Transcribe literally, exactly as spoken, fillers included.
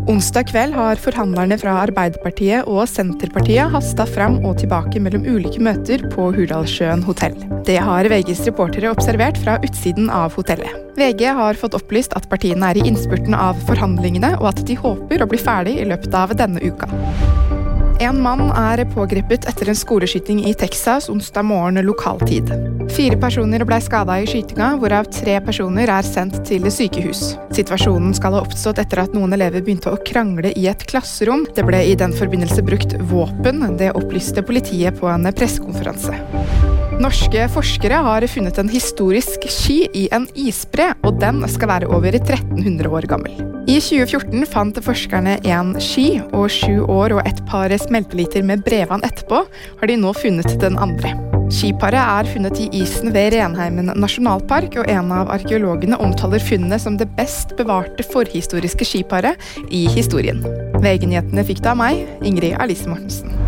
Onsdag kveld har forhandlerne fra Arbeiderpartiet og Senterpartiet hastet frem og tilbake mellom ulike møter på Hurdalssjøen hotell. Det har V G's reportere observert fra utsiden av hotellet. V G har fått opplyst at partiene er i innspurten av forhandlingene, og at de håper å bli ferdig i løpet av denne uka. En mann er pågrepet etter en skoleskyting i Texas onsdag morgen lokaltid. Fire personer ble skadet i skytinga, hvorav tre personer er sendt til sykehus. Situasjonen skal ha oppstått etter at noen elever begynte å krangle i et klasserom. Det ble i den forbindelse brukt våpen, det opplyste politiet på en pressekonferanse. Norske forskere har funnet en historisk ski i en isbre, og den skal være over tretten hundre år gammel. I tjue fjorten fant forskerne en ski, og sju år og et par smelteliter med brevann etterpå har de nå funnet den andre. Skiparet er funnet i isen ved Renheimen nasjonalpark, og en av arkeologene omtaler funnet som det best bevarte forhistoriske skiparet i historien. V G-nyhetene fikk det av meg, Ingrid Alice Mortensen.